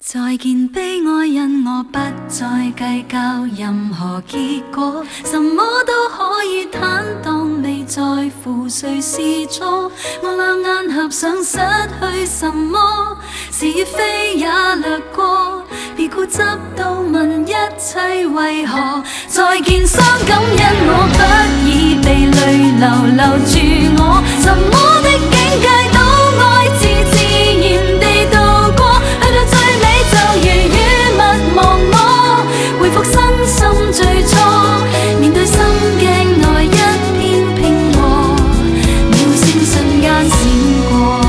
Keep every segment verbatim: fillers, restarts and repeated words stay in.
再見悲哀，因我不再計較任何結果，什麼都可以坦蕩，未在乎誰是錯。我兩眼合上，失去什麼，是與非也掠過，別固執到問一切為何。再見傷感，因我不已被淚流留住我，什麼的境界都愛自自然地度過，去到最尾就如雨勿忘我，回復身心最初，面對心鏡內一片平和，秒閃瞬間閃過。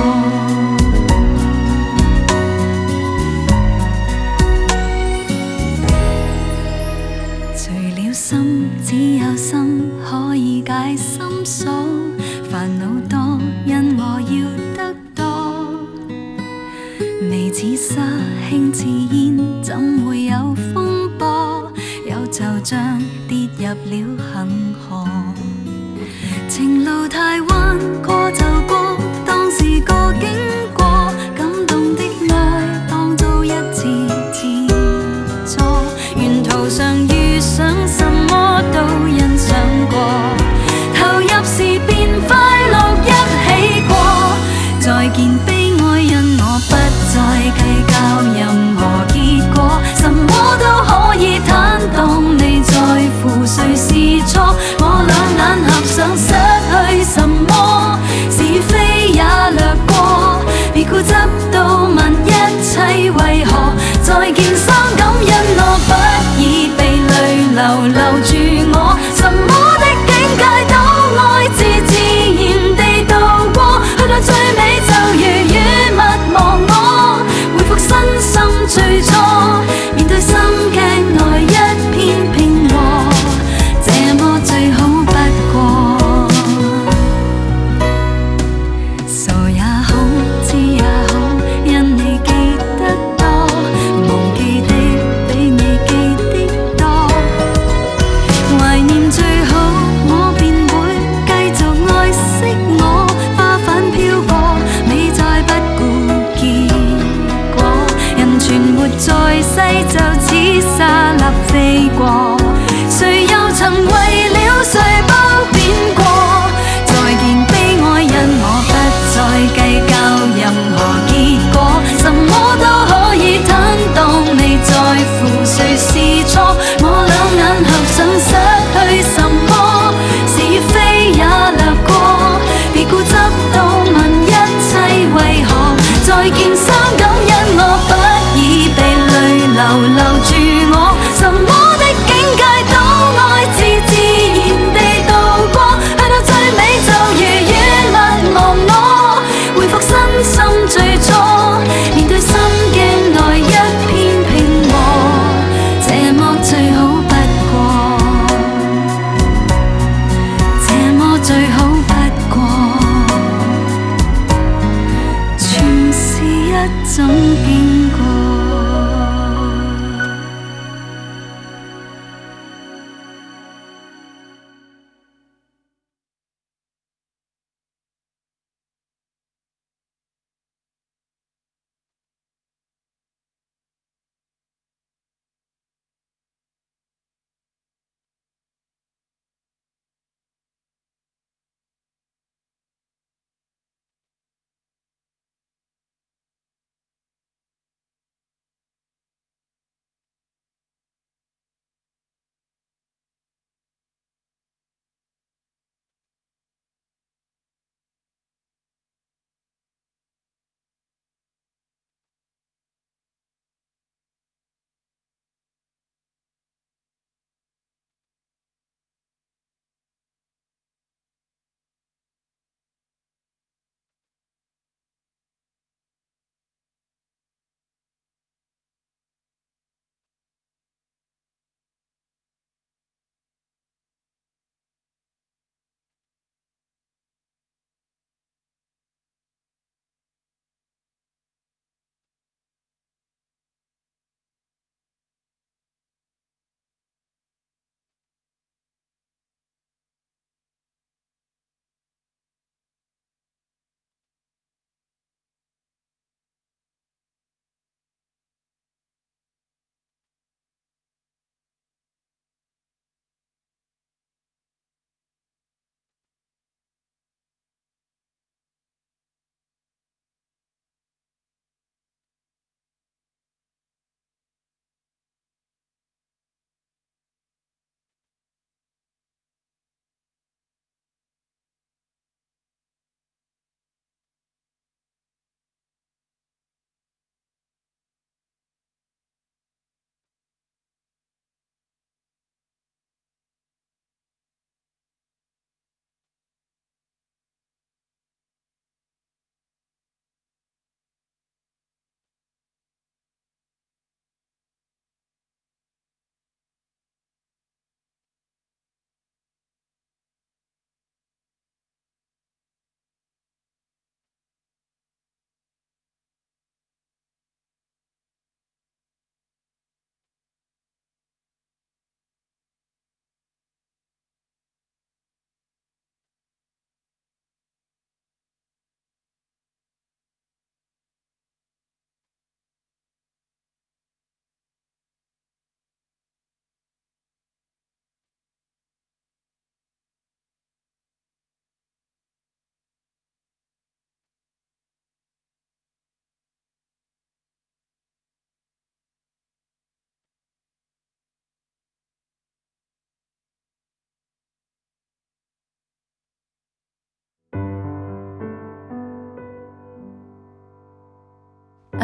除了心，只有心可以解心鎖，煩惱多，因我要得多。微似沙，輕似煙，怎會有風波？有就像跌入了恒河。情路太彎，過就過，當是個經過。感動的愛，當做一次自錯。沿途上遇上什麼都欣賞過，投入時便快樂一起過。再見悲哀，因我不再計較任何結果，什麼都可以坦蕩，未在乎誰是錯。我兩眼合上，失去什麼，是非也掠過，別固執到問一切為何。再見傷感，因我不已被淚流留住我，什麼的境界都愛自自然地度過，去到最尾就如雨勿忘我，回復身心最初，面對心鏡內一片平和，這麼最好不過。傻也好，知也好，因你記得多，忘記的比你記的多。懷念最好，我便會繼續愛惜我，花瓣飄過，美再不顧結果。人存活在世，就似沙粒飛過，誰又曾為了誰褒貶過？再見悲哀，因我不再計較任何結果，什麼都可以坦蕩，未在乎誰是錯。我兩眼合上，失去什麼，是非也掠過，別固執到問一切為何。再見傷感，因我不已被淚流留住我，什麼的境界都愛自自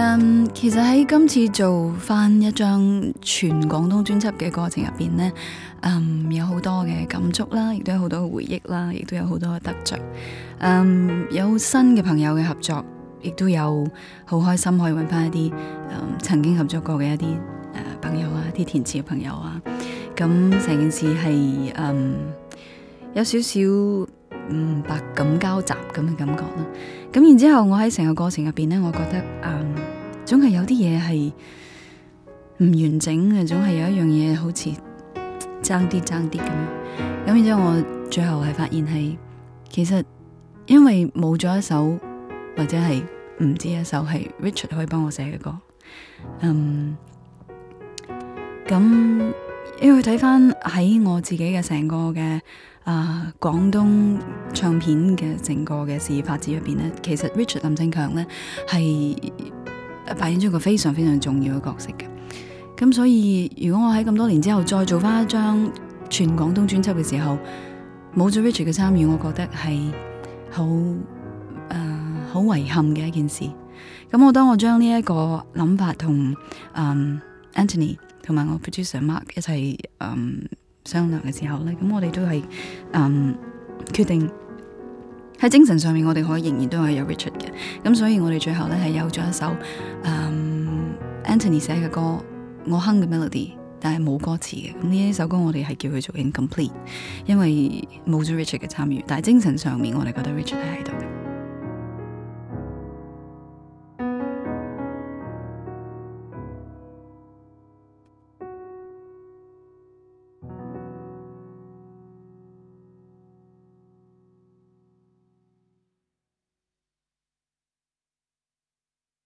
嗯，其實喺今次做翻一張全廣東專輯嘅過程入邊呢，嗯，有好多嘅感觸啦，亦都有好多嘅回憶啦，亦都有好多嘅得着。嗯，有新嘅朋友嘅合作，亦都有好開心可以揾翻一啲、嗯、曾經合作過嘅一啲誒、呃、朋友啊，啲填詞嘅朋友啊。咁成件事係嗯有少少嗯百感交集咁嘅感覺啦。咁然之後我喺成個過程入邊呢，我覺得嗯總係有啲嘢係唔完整嘅，總係有一樣嘢好似爭啲爭啲咁樣。咁然之後我最後係發現係其實因為冇咗一首或者係唔止一首係 Richard 可以幫我寫嘅歌。嗯，咁因為睇翻喺我自己嘅成個嘅啊廣東唱片嘅整個嘅事業發展入邊呢，其實 Richard 林振強呢係扮演咗一個非常非常重要嘅角色嘅。咁所以如果我喺咁多年之後再做翻一張全廣東專輯嘅時候，冇咗 Richard 嘅參與，我覺得係好誒好遺憾嘅一件事。咁我當我將呢一個諗法同、嗯、Anthony 同埋我 producer Mark 一齊、嗯、商量嘅時候呢，咁我哋都係、嗯、決定喺精神上面我哋可以仍然都係有 Richard 嘅。咁所以我哋最後呢係有咗一首、嗯、Anthony 寫嘅歌，我哼嘅 melody， 但係冇歌詞嘅。咁呢一首歌我哋係叫佢做 incomplete， 因為冇咗 Richard 嘅參與，但係精神上面我哋覺得 Richard 係喺度嘅。